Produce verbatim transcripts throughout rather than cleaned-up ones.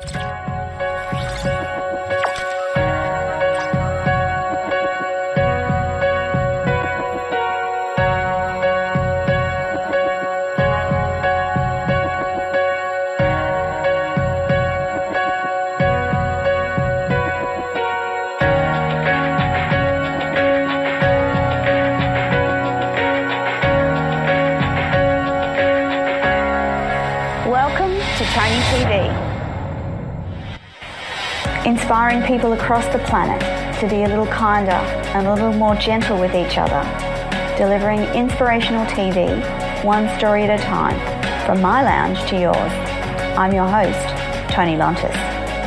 Inspiring people across the planet to be a little kinder and a little more gentle with each other. Delivering inspirational T V, one story at a time, from my lounge to yours. I'm your host, Toni Lontis.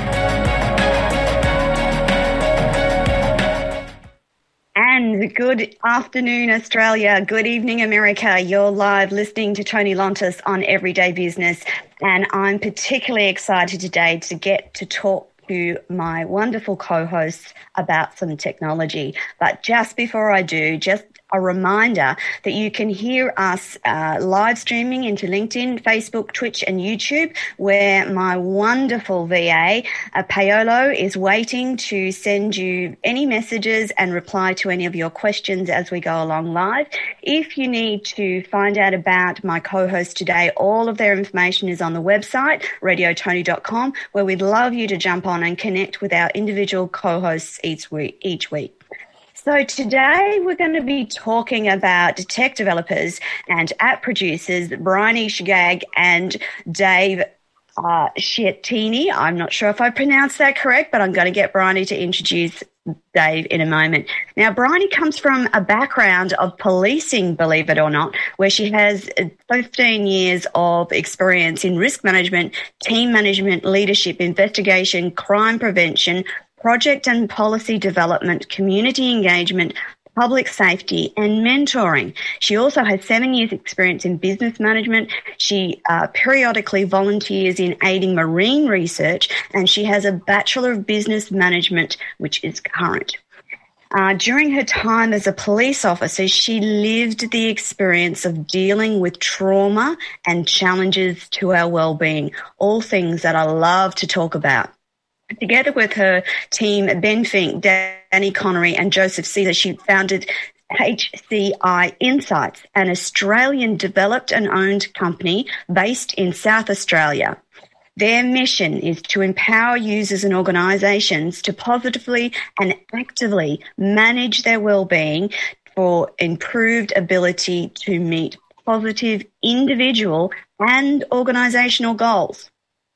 And good afternoon, Australia. Good evening, America. You're live listening to Toni Lontis on Everyday Business. And I'm particularly excited today to get to talk to my wonderful co-hosts about some technology. But just before I do, just a reminder that you can hear us uh, live streaming into LinkedIn, Facebook, Twitch and YouTube, where my wonderful V A, uh, Paolo, is waiting to send you any messages and reply to any of your questions as we go along live. If you need to find out about my co-host today, all of their information is on the website, radio tony dot com, where we'd love you to jump on and connect with our individual co-hosts each week. Each week. So today we're going to be talking about tech developers and app producers, Bryony Shagag and Dave uh, Schettini. I'm not sure if I pronounced that correct, but I'm going to get Bryony to introduce Dave in a moment. Now, Bryony comes from a background of policing, believe it or not, where she has fifteen years of experience in risk management, team management, leadership, investigation, crime prevention, project and policy development, community engagement, public safety and mentoring. She also has seven years experience in business management. She uh, periodically volunteers in aiding marine research, and she has a Bachelor of Business Management, which is current. Uh, during her time as a police officer, she lived the experience of dealing with trauma and challenges to our well-being, all things that I love to talk about. Together with her team, Ben Fink, Danny Connery and Joseph Caesar, she founded H C I Insights, an Australian developed and owned company based in South Australia. Their mission is to empower users and organisations to positively and actively manage their well-being for improved ability to meet positive individual and organisational goals.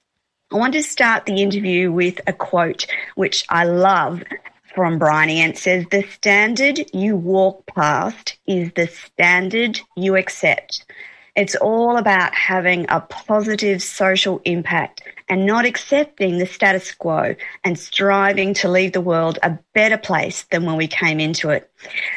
I want to start the interview with a quote which I love from Bryony, and it says, "The standard you walk past is the standard you accept." It's all about having a positive social impact and not accepting the status quo and striving to leave the world a better place than when we came into it.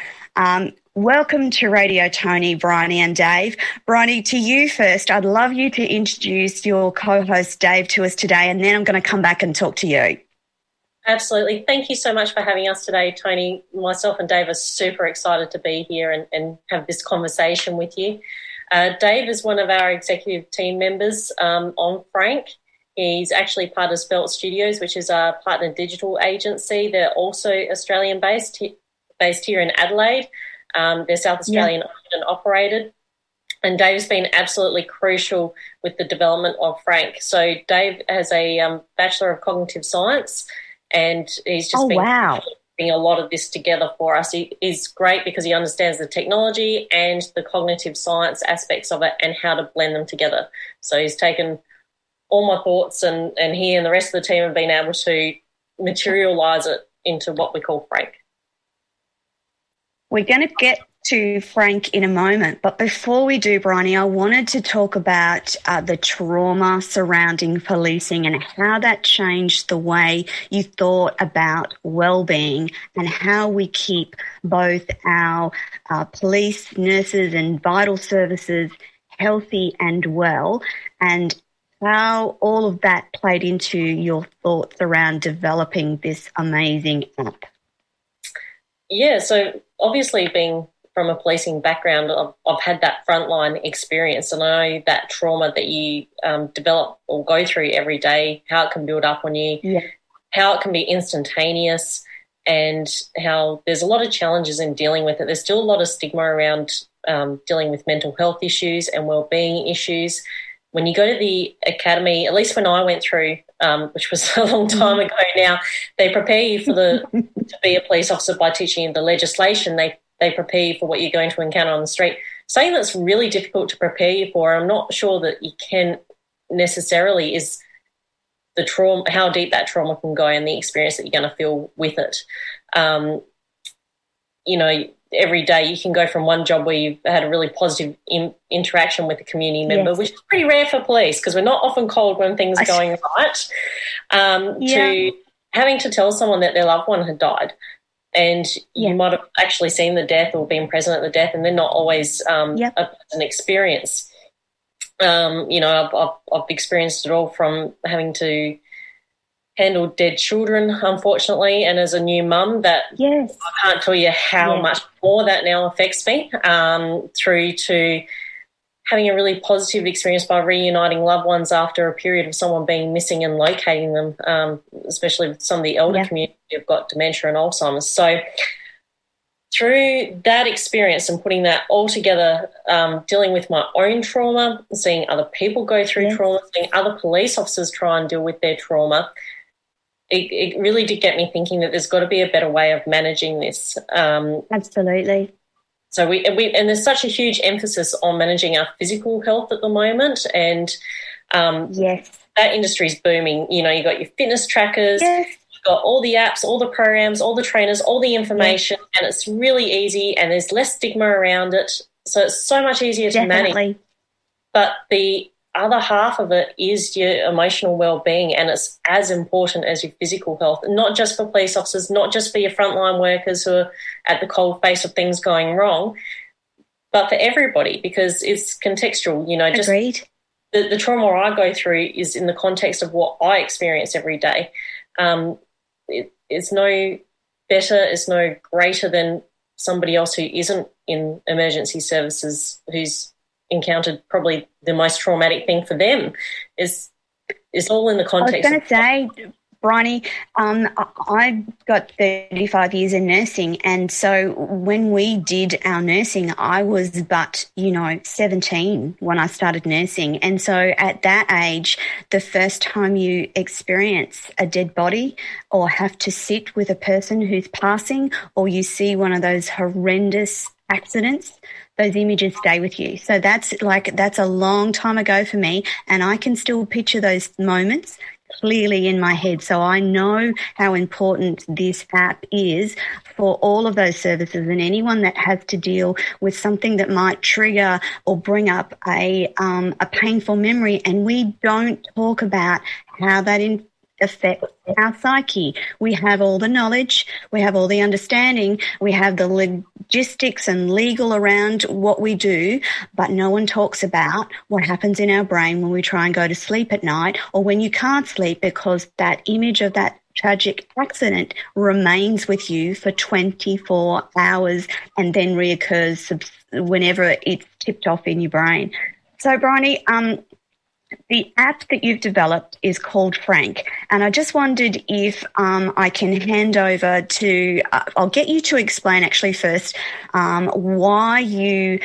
Um, Welcome to Radio Tony, Bryony and Dave. Bryony, to you first. I'd love you to introduce your co-host Dave to us today, and then I'm going to come back and talk to you. Absolutely. Thank you so much for having us today, Tony. Myself and Dave are super excited to be here and, and have this conversation with you. Uh, Dave is one of our executive team members um, on Frank. He's actually part of Spelt Studios, which is our partner digital agency. They're also Australian-based, based here in Adelaide. Um, they're South Australian yeah. owned and operated. And Dave's been absolutely crucial with the development of Frank. So Dave has a um, Bachelor of Cognitive Science, and he's just oh, been wow. putting a lot of this together for us. He is great because he understands the technology and the cognitive science aspects of it and how to blend them together. So he's taken all my thoughts, and, and he and the rest of the team have been able to materialise it into what we call Frank. We're going to get to Frank in a moment, but before we do, Bryony, I wanted to talk about uh, the trauma surrounding policing and how that changed the way you thought about well-being and how we keep both our uh, police, nurses and vital services healthy and well, and how all of that played into your thoughts around developing this amazing app. Yeah, so obviously being from a policing background, I've, I've had that frontline experience, and I know that trauma that you um, develop or go through every day, how it can build up on you, yeah. how it can be instantaneous, and how there's a lot of challenges in dealing with it. There's still a lot of stigma around um, dealing with mental health issues and wellbeing issues. When you go to the academy, at least when I went through, um, which was a long time ago now, they prepare you for the to be a police officer by teaching you the legislation. They they prepare you for what you're going to encounter on the street. Something that's really difficult to prepare you for, I'm not sure that you can necessarily, is the trauma, how deep that trauma can go and the experience that you're going to feel with it. Um, you know, every day you can go from one job where you've had a really positive in, interaction with a community member, yes. which is pretty rare for police because we're not often called when things are going right, um, yeah. to having to tell someone that their loved one had died. And yeah. you might have actually seen the death or been present at the death, and they're not always um, yeah. a, an experience. Um, you know, I've, I've, I've experienced it all from having to handle dead children, unfortunately, and as a new mum, that yes. I can't tell you how yeah. much more that now affects me, um, through to having a really positive experience by reuniting loved ones after a period of someone being missing and locating them, um, especially with some of the elder yeah. community who've got dementia and Alzheimer's. So through that experience and putting that all together, um, dealing with my own trauma, seeing other people go through yes. trauma, seeing other police officers try and deal with their trauma, it, it really did get me thinking that there's got to be a better way of managing this. Um, Absolutely. So we, we and there's such a huge emphasis on managing our physical health at the moment, and um, yes, that industry is booming. You know, you got your fitness trackers, yes. you've got all the apps, all the programs, all the trainers, all the information, yes. and it's really easy, and there's less stigma around it, so it's so much easier to Definitely. manage. But the other half of it is your emotional well-being, and it's as important as your physical health, not just for police officers, not just for your frontline workers who are at the cold face of things going wrong, but for everybody, because it's contextual. You know, just Agreed. The, the trauma I go through is in the context of what I experience every day. Um, it, it's no better, it's no greater than somebody else who isn't in emergency services, who's encountered probably the most traumatic thing for them. Is is all in the context. I was going to say, Bryony, um, I've got thirty-five years in nursing, and so when we did our nursing, I was but, you know, seventeen when I started nursing. And so at that age, the first time you experience a dead body or have to sit with a person who's passing, or you see one of those horrendous accidents, those images stay with you. So that's like, that's a long time ago for me, and I can still picture those moments clearly in my head. So I know how important this app is for all of those services and anyone that has to deal with something that might trigger or bring up a um, a painful memory. And we don't talk about how that in- affects our psyche. We have all the knowledge, we have all the understanding, we have the logistics and legal around what we do, but no one talks about what happens in our brain when we try and go to sleep at night, or when you can't sleep because that image of that tragic accident remains with you for twenty-four hours and then reoccurs whenever it's tipped off in your brain. So, Bryony, um, the app that you've developed is called Frank, and I just wondered if um, I can hand over to, uh, I'll get you to explain actually first um, why you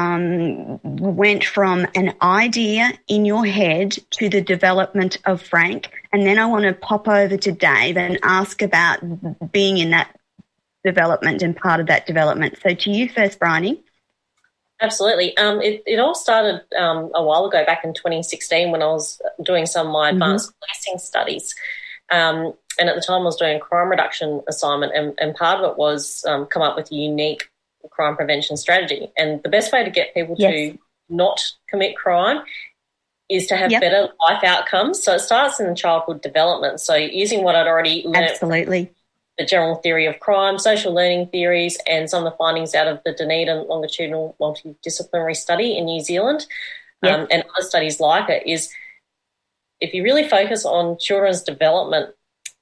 um, went from an idea in your head to the development of Frank, and then I want to pop over to Dave and ask about being in that development and part of that development. So to you first, Bryony. Absolutely. Um, it, it all started um, a while ago, back in twenty sixteen, when I was doing some of my advanced mm-hmm. policing studies. Um, and at the time I was doing a crime reduction assignment, and, and part of it was um, come up with a unique crime prevention strategy. And the best way to get people yes. to not commit crime is to have yep. better life outcomes. So it starts in childhood development. So using what I'd already learned. Absolutely. The general theory of crime, social learning theories, and some of the findings out of the Dunedin longitudinal multidisciplinary study in New Zealand, yep. um, and other studies like it, is if you really focus on children's development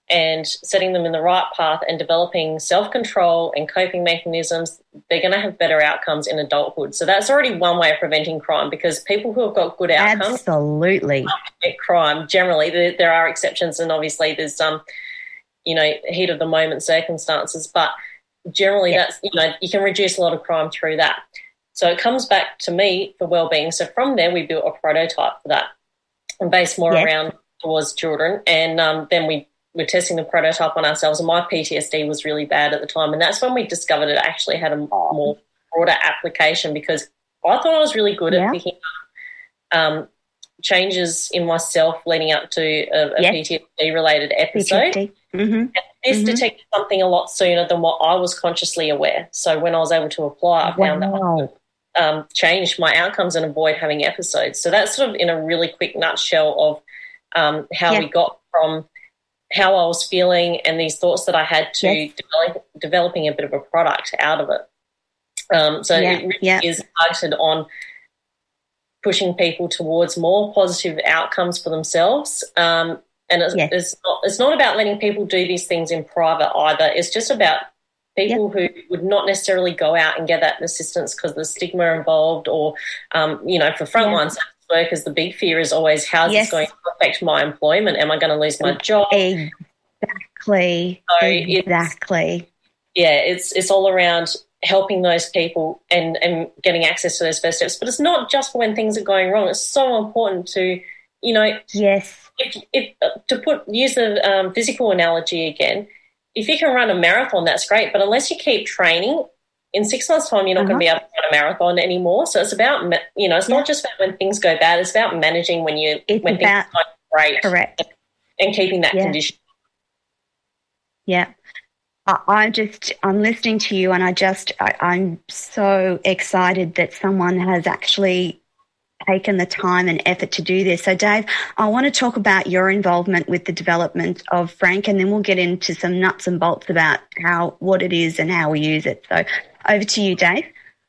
and setting them in the right path and developing self-control and coping mechanisms, they're going to have better outcomes in adulthood. So that's already one way of preventing crime, because people who have got good outcomes absolutely commit crime. Generally, there, there are exceptions, and obviously there's um, you know, heat of the moment circumstances, but generally yes. that's, you know, you can reduce a lot of crime through that. So it comes back to me for wellbeing. So from there, we built a prototype for that and based more yes. around towards children, and um, then we we're testing the prototype on ourselves, and my P T S D was really bad at the time, and that's when we discovered it actually had a more broader application, because I thought I was really good yeah. at picking up um, changes in myself leading up to a, a yes. P T S D-related episode. P T S D. Mm-hmm. And this mm-hmm. detected something a lot sooner than what I was consciously aware. So when I was able to apply, I found wow. that I um, changed my outcomes and avoid having episodes. So that's sort of in a really quick nutshell of um, how yeah. we got from how I was feeling and these thoughts that I had to yes. develop, developing a bit of a product out of it. Um, so yeah. it really yeah. is targeted on pushing people towards more positive outcomes for themselves. Um, and it's, yes. it's, not, it's not about letting people do these things in private either. It's just about people yep. who would not necessarily go out and get that assistance because of the stigma involved, or, um, you know, for frontline yeah. workers, the big fear is always, how's yes. this going to affect my employment? Am I going to lose my job? Exactly. So exactly. It's, yeah, it's it's all around helping those people and, and getting access to those first steps. But it's not just for when things are going wrong. It's so important to, you know, yes. if, if to put use the um, physical analogy again, if you can run a marathon, that's great. But unless you keep training, in six months' time, you're not uh-huh. going to be able to run a marathon anymore. So it's about, you know, it's yeah. not just about when things go bad. It's about managing when you it's when about, things are great, correct, and, and keeping that yeah. condition. Yeah, I, I just I'm listening to you, and I just I, I'm so excited that someone has actually taken the time and effort to do this. So, Dave, I want to talk about your involvement with the development of Frank, and then we'll get into some nuts and bolts about how what it is and how we use it. So, over to you, Dave.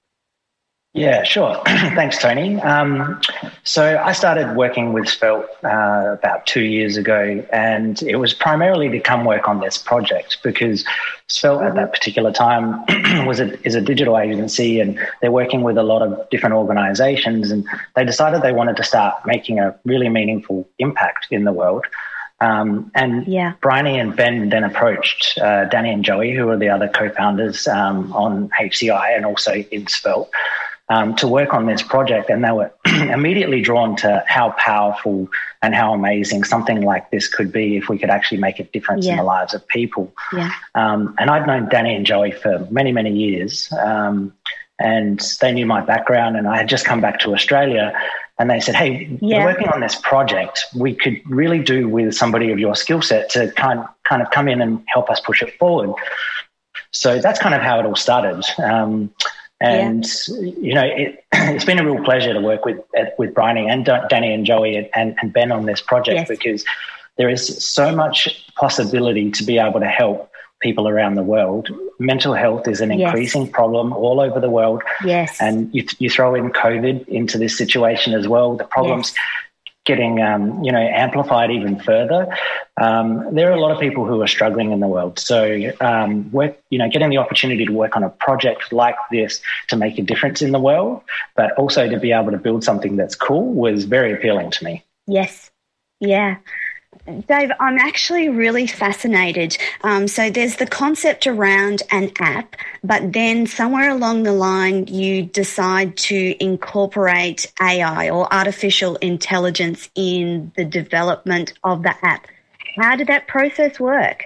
Yeah, sure. Thanks, Tony. Um, so I started working with Svelte uh, about two years ago, and it was primarily to come work on this project because Svelte at that particular time was a, is a digital agency, and they're working with a lot of different organizations, and they decided they wanted to start making a really meaningful impact in the world. Um, and yeah. Bryony and Ben then approached uh, Danny and Joey, who are the other co-founders um, on H C I and also in Svelte, Um, to work on this project, and they were immediately drawn to how powerful and how amazing something like this could be if we could actually make a difference yeah. in the lives of people. Yeah. Um, and I'd known Danny and Joey for many, many years, um, and they knew my background, and I had just come back to Australia, and they said, hey, yeah. we're working on this project. We could really do with somebody of your skill set to kind, kind of come in and help us push it forward. So that's kind of how it all started. Um, And, yeah. you know, it, it's been a real pleasure to work with with Bryony and Danny and Joey and, and Ben on this project yes. because there is so much possibility to be able to help people around the world. Mental health is an yes. increasing problem all over the world. Yes. And you, you throw in COVID into this situation as well, the problems yes. getting, um, you know, amplified even further. Um, there are a lot of people who are struggling in the world. So, um, work, you know, getting the opportunity to work on a project like this to make a difference in the world, but also to be able to build something that's cool was very appealing to me. Yes. Yeah. Dave, I'm actually really fascinated. Um, so there's the concept around an app, but then somewhere along the line you decide to incorporate A I or artificial intelligence in the development of the app. How did that process work?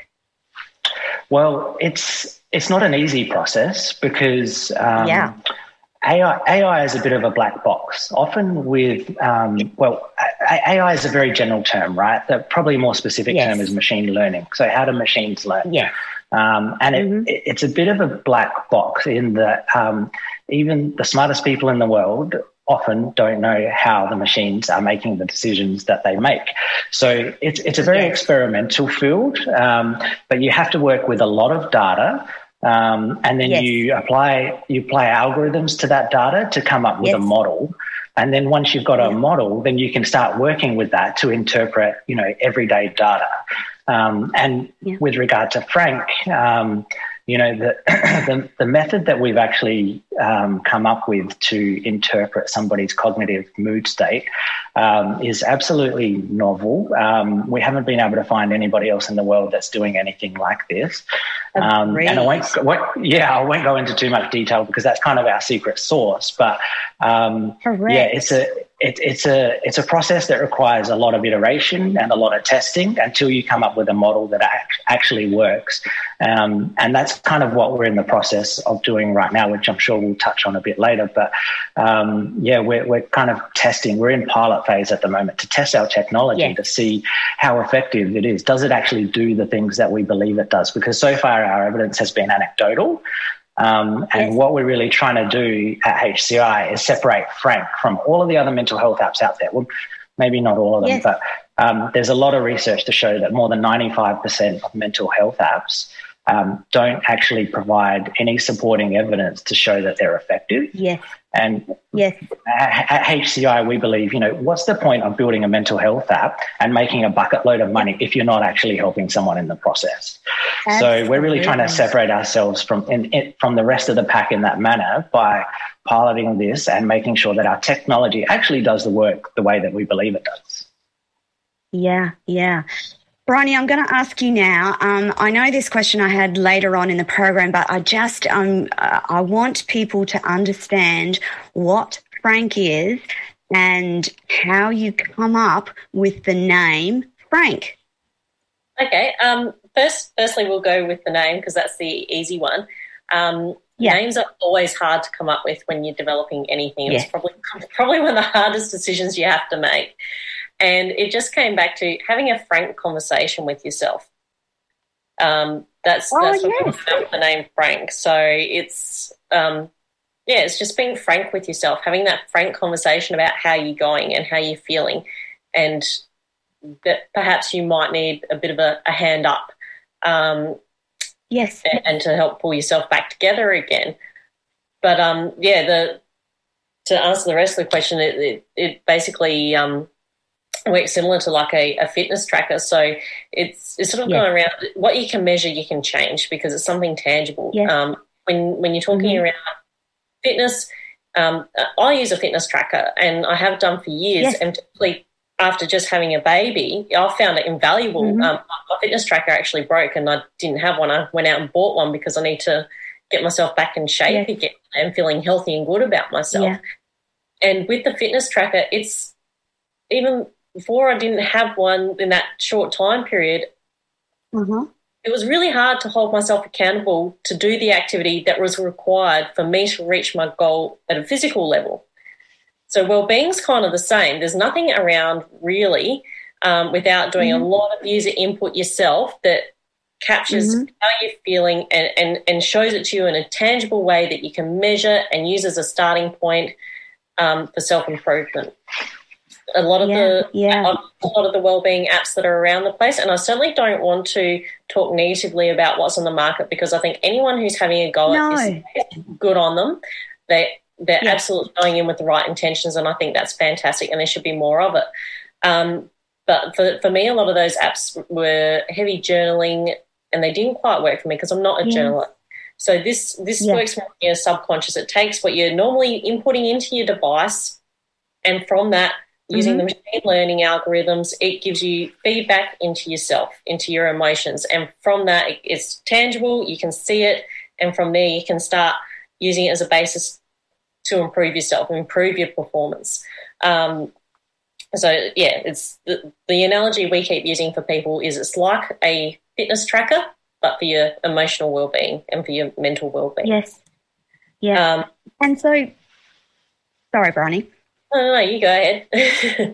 Well, it's it's not an easy process because um, yeah. A I, A I is a bit of a black box. Often with, um, well, A I is a very general term, right? The probably more specific yes. term is machine learning. So how do machines learn? Yeah. Um, and mm-hmm. it, it's a bit of a black box in that um, even the smartest people in the world often don't know how the machines are making the decisions that they make. So it's it's a very yes. experimental field, um, but you have to work with a lot of data. Um, and then yes. you apply you apply algorithms to that data to come up with yes. a model. And then once you've got a model, then you can start working with that to interpret, you know, everyday data. Um, and yeah. with regard to Frank, um, you know, the, the the method that we've actually um, come up with to interpret somebody's cognitive mood state um, is absolutely novel. Um, we haven't been able to find anybody else in the world that's doing anything like this. Um, and I won't, won't, yeah, I won't go into too much detail because that's kind of our secret sauce. But um, yeah, it's a it, it's a it's a process that requires a lot of iteration and a lot of testing until you come up with a model that act, actually works. Um, and that's kind of what we're in the process of doing right now, which I'm sure we'll touch on a bit later. But um, yeah, we're we're kind of testing. We're in pilot phase at the moment to test our technology yeah. to see how effective it is. Does it actually do the things that we believe it does? Because so far our evidence has been anecdotal. Um, and yes. what we're really trying to do at H C I is separate Frank from all of the other mental health apps out there. Well, maybe not all of them, yes. but um, there's a lot of research to show that more than ninety-five percent of mental health apps um, don't actually provide any supporting evidence to show that they're effective. Yes. And yes. at H C I, we believe, you know, what's the point of building a mental health app and making a bucket load of money if you're not actually helping someone in the process? Absolutely. So we're really trying to separate ourselves from in, in, from the rest of the pack in that manner by piloting this and making sure that our technology actually does the work the way that we believe it does. Yeah, yeah. Bronnie, I'm going to ask you now. Um, I know this question I had later on in the program, but I just um, uh, I want people to understand what Frank is and how you come up with the name Frank. Okay. Um, first, firstly, we'll go with the name because that's the easy one. Um, yeah. Names are always hard to come up with when you're developing anything. It's yeah. probably probably one of the hardest decisions you have to make. And it just came back to having a frank conversation with yourself. Um, that's oh, that's yes. what comes up the name Frank. So it's um, yeah, it's just being frank with yourself, having that frank conversation about how you're going and how you're feeling, and that perhaps you might need a bit of a, a hand up. Um, yes, and, and to help pull yourself back together again. But um, yeah, the to answer the rest of the question, it it, it basically um. works similar to like a, a fitness tracker. So it's it's sort of yeah. going around what you can measure, you can change because it's something tangible. Yeah. Um, when when you're talking mm-hmm. around fitness, um, I use a fitness tracker and I have done for years. Yes. And particularly after just having a baby, I found it invaluable. Mm-hmm. Um, my fitness tracker actually broke and I didn't have one. I went out and bought one because I need to get myself back in shape yes. again and feeling healthy and good about myself. Yeah. And with the fitness tracker, it's even before I didn't have one in that short time period, mm-hmm. it was really hard to hold myself accountable to do the activity that was required for me to reach my goal at a physical level. So well-being's kind of the same. There's nothing around really um, without doing mm-hmm. a lot of user input yourself that captures mm-hmm. how you're feeling and, and, and shows it to you in a tangible way that you can measure and use as a starting point um, for self-improvement. A lot of yeah, the yeah. a lot of the wellbeing apps that are around the place, and I certainly don't want to talk negatively about what's on the market because I think anyone who's having a go no. at this, good on them. They they're yeah. absolutely going in with the right intentions, and I think that's fantastic, and there should be more of it. Um, but for for me, a lot of those apps were heavy journaling, and they didn't quite work for me because I'm not a yeah. journaler. So this this yeah. works more in your subconscious. It takes what you're normally inputting into your device, and from that. Using mm-hmm. the machine learning algorithms, it gives you feedback into yourself, into your emotions. And from that, it's tangible, you can see it, and from there you can start using it as a basis to improve yourself, improve your performance. Um, so, yeah, it's the, the analogy we keep using for people is it's like a fitness tracker, but for your emotional well-being and for your mental well-being. Yes. Yeah. Um, and so, sorry, Bronnie. No, no, no, you go ahead.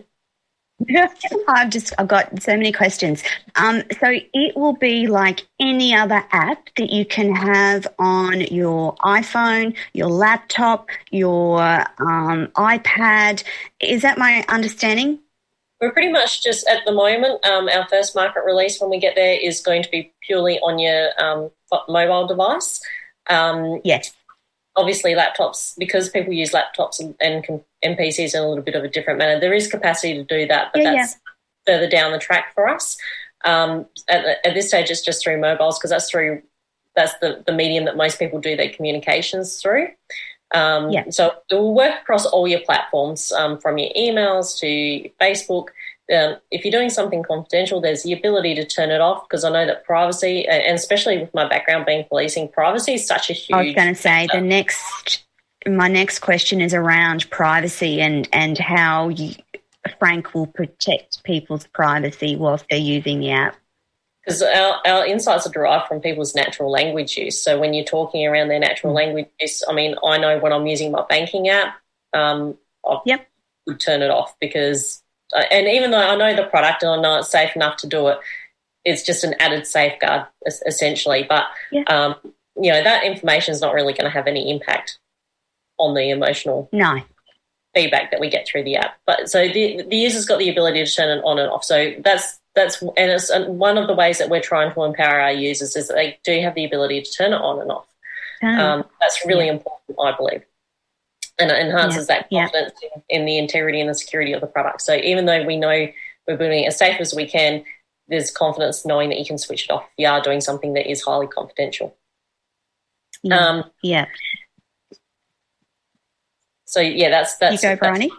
I've just I've got so many questions. Um, so it will be like any other app that you can have on your iPhone, your laptop, your um, iPad. Is that my understanding? We're pretty much just at the moment, um, our first market release when we get there is going to be purely on your um, mobile device. Um, yes. Obviously, laptops, because people use laptops and, and, and P Cs in a little bit of a different manner, there is capacity to do that, but yeah, that's yeah. further down the track for us. Um, at, at this stage, it's just through mobiles because that's through that's the, the medium that most people do their communications through. Um, yeah. So it will work across all your platforms, um, from your emails to Facebook. Um, if you're doing something confidential, there's the ability to turn it off because I know that privacy, and especially with my background being policing, privacy is such a huge... I was going to say the next, my next question is around privacy and, and how you, Frank will protect people's privacy whilst they're using the app. Because our, our insights are derived from people's natural language use. So when you're talking around their natural language use, I mean, I know when I'm using my banking app, um, I yep. would turn it off because... And even though I know the product and I know it's safe enough to do it, it's just an added safeguard essentially. But, yeah. um, you know, that information is not really going to have any impact on the emotional no. feedback that we get through the app. But so the, the user's got the ability to turn it on and off. So that's, that's and it's one of the ways that we're trying to empower our users is that they do have the ability to turn it on and off. Oh. Um, that's really yeah. important, I believe. And it enhances yeah, that confidence yeah. in, in the integrity and the security of the product. So even though we know we're doing it as safe as we can, there's confidence knowing that you can switch it off if you are doing something that is highly confidential. Yeah. Um, yeah. So, yeah, that's... that's you go, Bryony.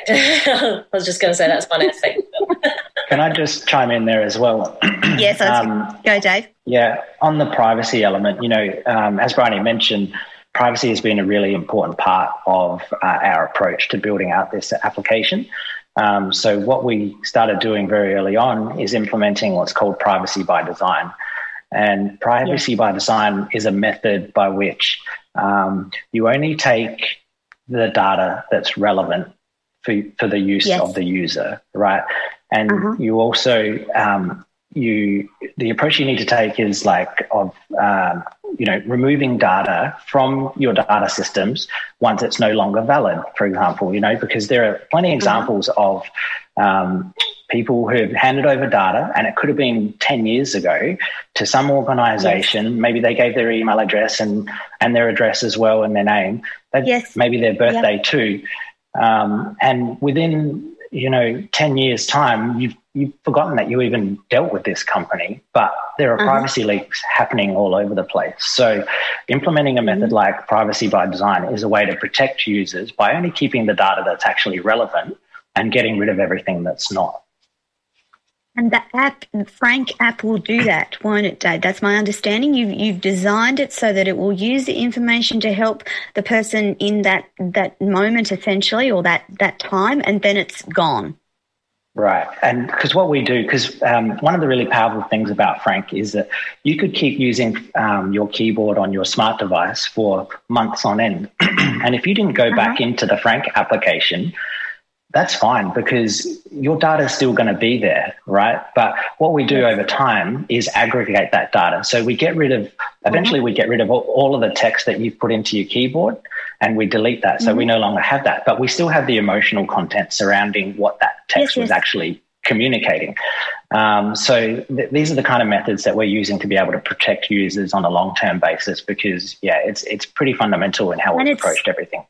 I was just going to say that's one aspect. Can I just chime in there as well? Yes, um, go, Dave. Yeah, on the privacy element, you know, um, as Bryony mentioned, privacy has been a really important part of uh, our approach to building out this application. Um, so what we started doing very early on is implementing what's called privacy by design. And privacy yeah. by design is a method by which um, you only take the data that's relevant for, for the use yes. of the user, right? And uh-huh. you also... Um, You, the approach you need to take is like of, um, you know, removing data from your data systems once it's no longer valid, for example, you know, because there are plenty of examples of um, people who have handed over data and it could have been ten years ago to some organization. Yes. Maybe they gave their email address and, and their address as well and their name, yes. maybe their birthday yep. too. Um, and within, you know, ten years time, you've, you've forgotten that you even dealt with this company, but there are uh-huh. privacy leaks happening all over the place. So implementing a method mm-hmm. like privacy by design is a way to protect users by only keeping the data that's actually relevant and getting rid of everything that's not. And the app, Frank app will do that, won't it, Dave? That's my understanding. You've, you've designed it so that it will use the information to help the person in that, that moment, essentially, or that, that time, and then it's gone. Right. And because what we do, because um, one of the really powerful things about Frank is that you could keep using um, your keyboard on your smart device for months on end. And if you didn't go uh-huh. back into the Frank application, that's fine because your data is still going to be there, right? But what we do yes. over time is aggregate that data. So we get rid of, eventually we get rid of all, all of the text that you've put into your keyboard and we delete that. So mm-hmm. we no longer have that, but we still have the emotional content surrounding what that text yes, was yes. actually communicating. Um, so th- these are the kind of methods that we're using to be able to protect users on a long-term basis because, yeah, it's it's pretty fundamental in how and we've approached everything.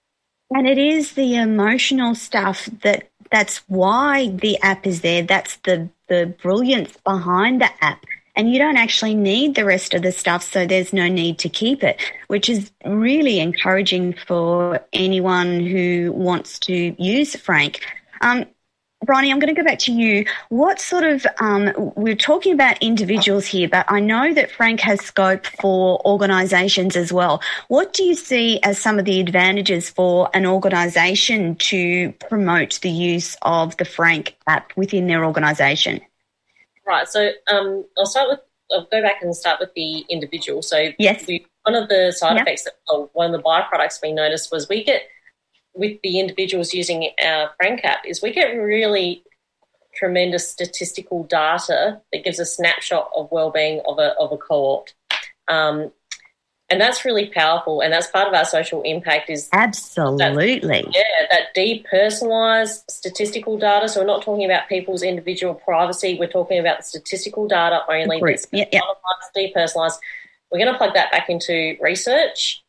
And it is the emotional stuff that that's why the app is there. That's the, the brilliance behind the app. And you don't actually need the rest of the stuff, so there's no need to keep it, which is really encouraging for anyone who wants to use Frank. Um, Bronnie, I'm going to go back to you. What sort of, um, we're talking about individuals here, but I know that Frank has scope for organisations as well. What do you see as some of the advantages for an organisation to promote the use of the Frank app within their organisation? Right, so um, I'll start with, I'll go back and start with the individual. So yes. we, one of the side yep. effects, that, or one of the byproducts we noticed was we get, with the individuals using our Frank app, is we get really tremendous statistical data that gives a snapshot of wellbeing of a of a cohort, um, and that's really powerful. And that's part of our social impact. Is absolutely that, yeah, that depersonalised statistical data. So we're not talking about people's individual privacy. We're talking about the statistical data only. That's yeah, yeah. depersonalised. We're going to plug that back into research.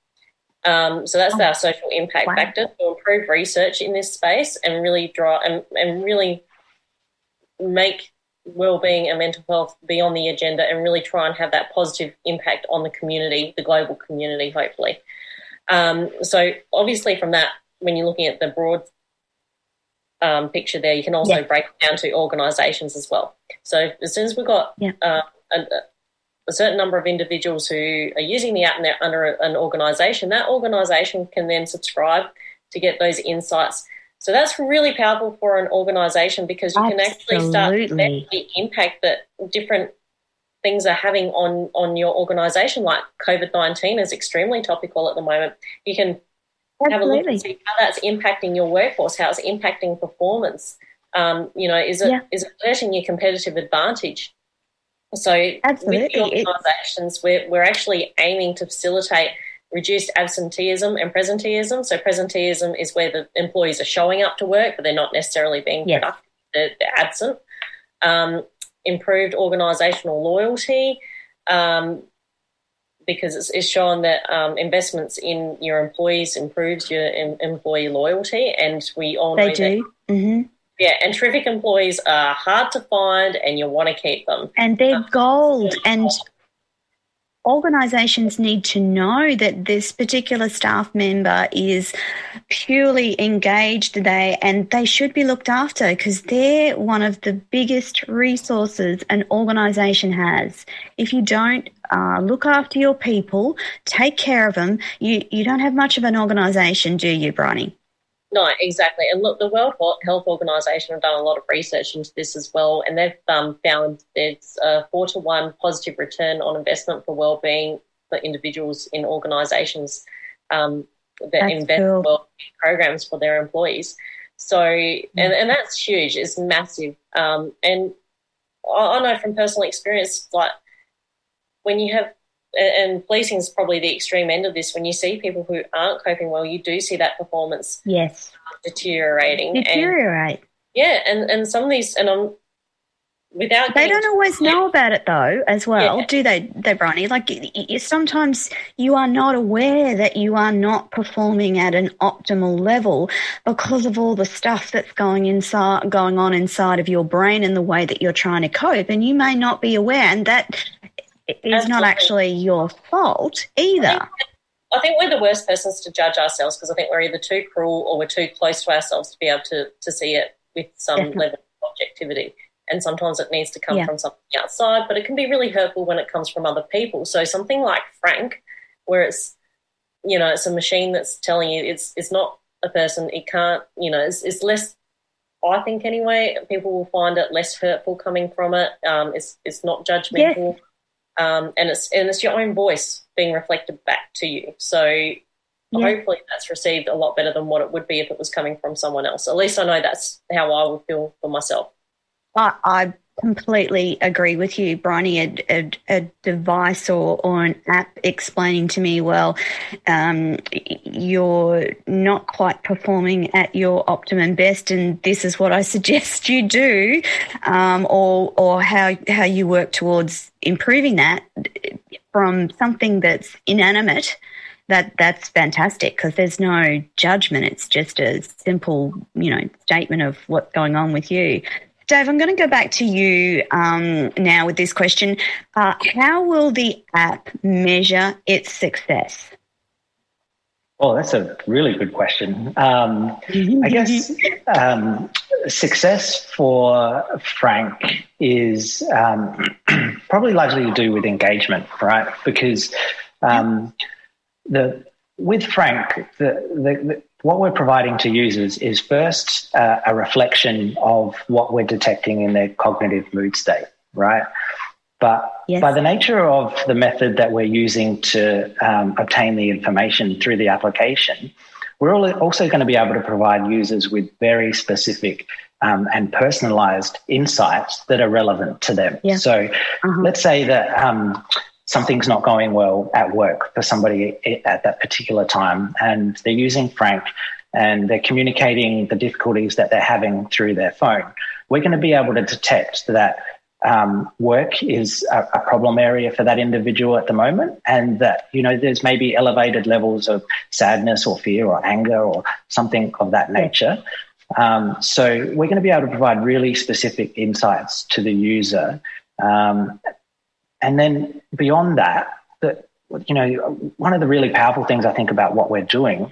Um, so that's oh, our social impact wow. factor to improve research in this space and really draw and, and really make well-being and mental health be on the agenda and really try and have that positive impact on the community, the global community, hopefully. Um, so obviously from that, when you're looking at the broad um, picture there, you can also yeah. break it down to organisations as well. So as soon as we've got yeah. uh, a, a certain number of individuals who are using the app and they're under an organisation, that organisation can then subscribe to get those insights. So that's really powerful for an organisation because you Absolutely. can actually start to see the impact that different things are having on, on your organisation, like COVID nineteen is extremely topical at the moment. You can Absolutely. have a look and see how that's impacting your workforce, how it's impacting performance. Um, you know, is it yeah. is it hurting your competitive advantage? So Absolutely. with the organisations, we're, we're actually aiming to facilitate reduced absenteeism and presenteeism. So presenteeism is where the employees are showing up to work, but they're not necessarily being yes. productive. They're, they're absent. Um, improved organisational loyalty um, because it's, it's shown that um, investments in your employees improves your em- employee loyalty, and we all know they do. that. Mm-hmm. Yeah, and terrific employees are hard to find, and you want to keep them. And they're um, gold, and organisations need to know that this particular staff member is purely engaged they and they should be looked after because they're one of the biggest resources an organisation has. If you don't uh, look after your people, take care of them, you, you don't have much of an organisation, do you, Bronnie? No, exactly. And look, the World Health Organization have done a lot of research into this as well, and they've um, found there's a four to one positive return on investment for wellbeing for individuals in organizations um, that that's invest cool. in wellbeing programs for their employees. So, and, and that's huge. It's massive. Um, and I, I know from personal experience, like when you have, and policing is probably the extreme end of this. When you see people who aren't coping well, you do see that performance yes. deteriorating. Deteriorate. And, yeah, and, and some of these, and I'm without they don't always know about it though, as well, yeah. do they? They, Bronnie? Like you, sometimes you are not aware that you are not performing at an optimal level because of all the stuff that's going inside, going on inside of your brain and the way that you're trying to cope, and you may not be aware, and that is Absolutely. Not actually your fault either. I think, I think we're the worst persons to judge ourselves because I think we're either too cruel or we're too close to ourselves to be able to, to see it with some Definitely. Level of objectivity. And sometimes it needs to come yeah. from something outside, but it can be really hurtful when it comes from other people. So something like Frank, where it's, you know, it's a machine that's telling you it's it's not a person, it can't, you know, it's, it's less, I think anyway, people will find it less hurtful coming from it. Um, it's it's not judgmental. Yeah. Um, and it's and it's your own voice being reflected back to you. So yeah. hopefully that's received a lot better than what it would be if it was coming from someone else. At least I know that's how I would feel for myself. I, I completely agree with you, Bronnie. A, a, a device or, or an app explaining to me, well, um, you're not quite performing at your optimum best, and this is what I suggest you do, um, or or how how you work towards improving that from something that's inanimate. That that's fantastic because there's no judgment. It's just a simple, you know, statement of what's going on with you. Dave, I'm going to go back to you um, now with this question. Uh, how will the app measure its success? Oh, that's a really good question. Um, I guess um, success for Frank is um, probably largely to do with engagement, right? Because um, the with Frank, the, the, the what we're providing to users is first uh, a reflection of what we're detecting in their cognitive mood state, right? But yes. by the nature of the method that we're using to um, obtain the information through the application, we're also going to be able to provide users with very specific um, and personalized insights that are relevant to them. Yeah. So uh-huh. let's say that um, something's not going well at work for somebody at that particular time, and they're using Frank and they're communicating the difficulties that they're having through their phone. We're going to be able to detect that um, work is a, a problem area for that individual at the moment, and that, you know, there's maybe elevated levels of sadness or fear or anger or something of that nature. Um, so we're going to be able to provide really specific insights to the user. Um, and then beyond that, the, you know, one of the really powerful things I think about what we're doing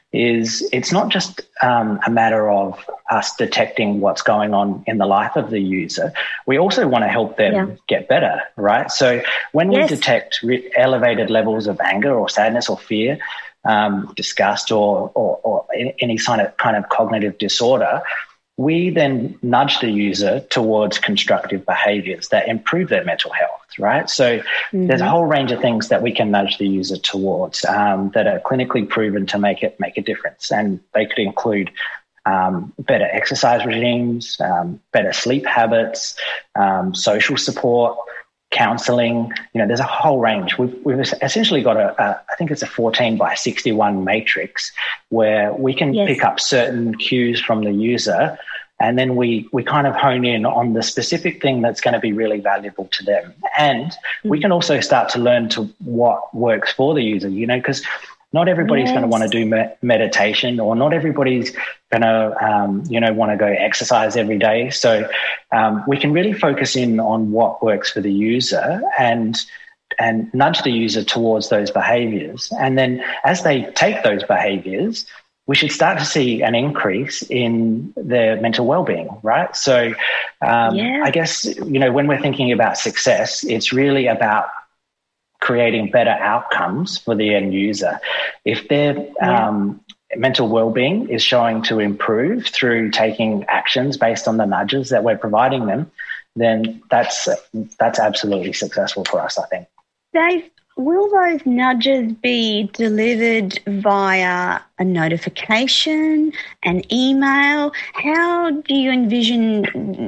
is it's not just um, a matter of us detecting what's going on in the life of the user. We also want to help them yeah. get better, right? So when yes. we detect re- elevated levels of anger or sadness or fear, um, disgust or, or, or any kind of, kind of cognitive disorder, we then nudge the user towards constructive behaviors that improve their mental health, right? So mm-hmm. there's a whole range of things that we can nudge the user towards um, that are clinically proven to make it make a difference. And they could include um, better exercise regimes, um, better sleep habits, um, social support, counseling. You know, there's a whole range. We've, we've essentially got a, a, I think it's a fourteen by sixty-one matrix where we can yes. pick up certain cues from the user, and then we, we kind of hone in on the specific thing that's going to be really valuable to them. And mm-hmm. we can also start to learn to what works for the user, you know, because not everybody's yes. going to want to do me- meditation, or not everybody's going to, um, you know, want to go exercise every day. So um, we can really focus in on what works for the user and and nudge the user towards those behaviours. And then as they take those behaviours, we should start to see an increase in their mental well-being, right? So um, yeah. I guess, you know, when we're thinking about success, it's really about creating better outcomes for the end user. If their yeah. um, mental well-being is showing to improve through taking actions based on the nudges that we're providing them, then that's that's absolutely successful for us, I think. Dave, will those nudges be delivered via a notification, an email? How do you envision,